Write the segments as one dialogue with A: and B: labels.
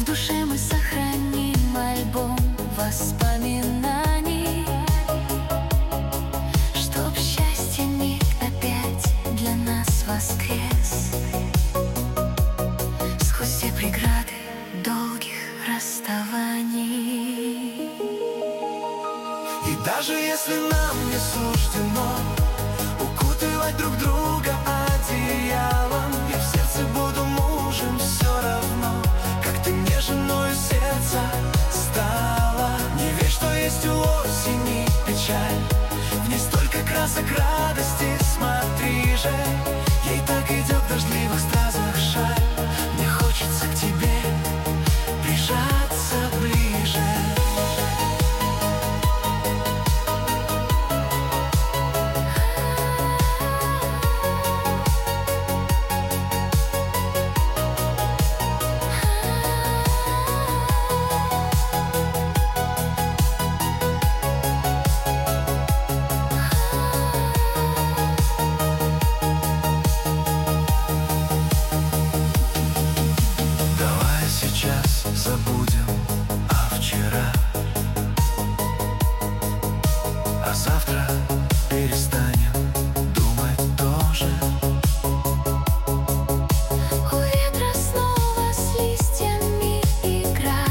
A: душе мы сохраним альбом воспоминаний, чтоб счастье миг опять для нас воскрес. Сквозь все преграды долгих расставаний.
B: И даже если нам не суждено укутывать друг друга одеялом, я в сердце буду мужем все равно, как ты мне женою сердца стала. Не верь, что есть у осени печаль, в ней столько красок радости, смотри же, ей так идет в дождливых стразах шаль. Мне хочется к тебе прижаться ближе. Забудем о вчера, а завтра перестанем думать тоже.
A: У ветра снова с листьями игра,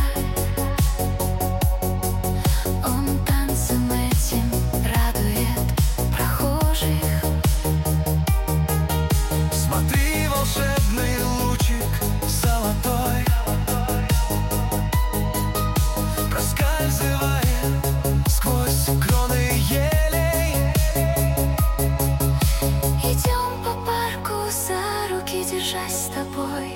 A: он танцем этим радует прохожих.
B: Смотри, волшебный лучик золотой проскальзывает сквозь кроны елей.
A: Идем по парку за руки, держась с тобой.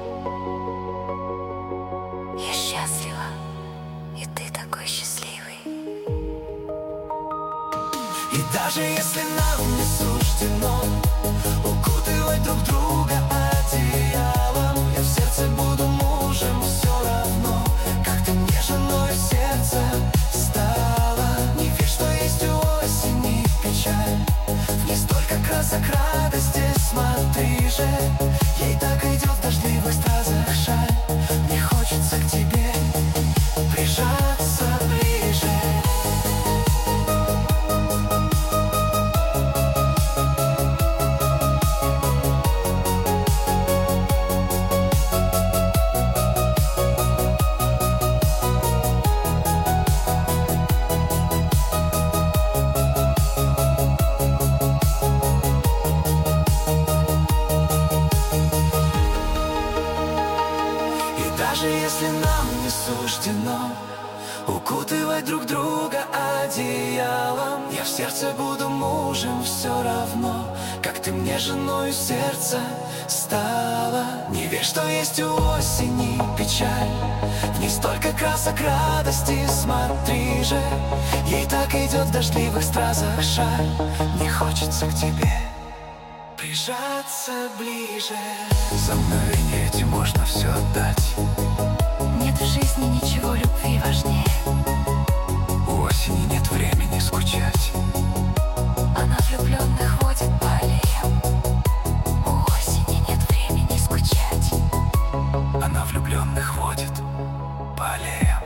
A: Я счастлива, и ты такой счастливый.
B: И даже если нам не суждено укутывать друг друга одеялом, я в сердце буду мужем все равно, как ты мне женой сердца стала. Не верь, что есть у осени печаль, в ней столько красок радости, смотри же, ей так идет в дождливых стразах шаль. Мне хочется к тебе прижаться ближе. Даже если нам не суждено укутывать друг друга одеялом, я в сердце буду мужем все равно, как ты мне женою сердца стала. Не верь, что есть у осени печаль, в ней столько красок радости, смотри же, ей так идет в дождливых стразах шаль. Мне хочется к тебе прижаться ближе. За мгновение можно все отдать.
A: Нет в жизни ничего любви важнее.
B: У осени нет времени скучать.
A: Она влюбленных водит по аллеям. У осени нет времени скучать.
B: Она влюбленных водит по аллеям.